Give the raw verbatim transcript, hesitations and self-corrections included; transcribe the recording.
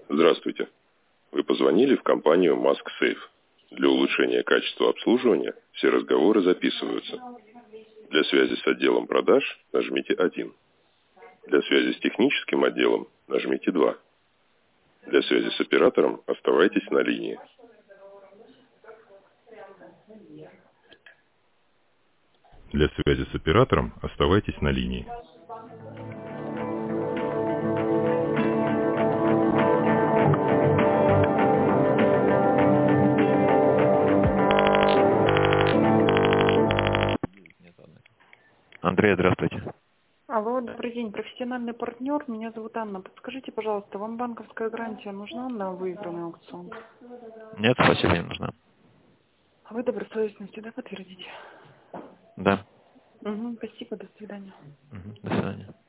Здравствуйте. Вы позвонили в компанию MaskSafe. Для улучшения качества обслуживания все разговоры записываются. Для связи с отделом продаж нажмите один. Для связи с техническим отделом нажмите два. Для связи с оператором оставайтесь на линии. Для связи с оператором оставайтесь на линии. Андрей, здравствуйте. Алло, добрый день, профессиональный партнер. Меня зовут Анна. Подскажите, пожалуйста, вам банковская гарантия нужна на выигранный аукцион? Нет, спасибо, не нужна. А вы добросовестностью, да, подтвердите? Да. Угу, спасибо, до свидания. Угу, до свидания.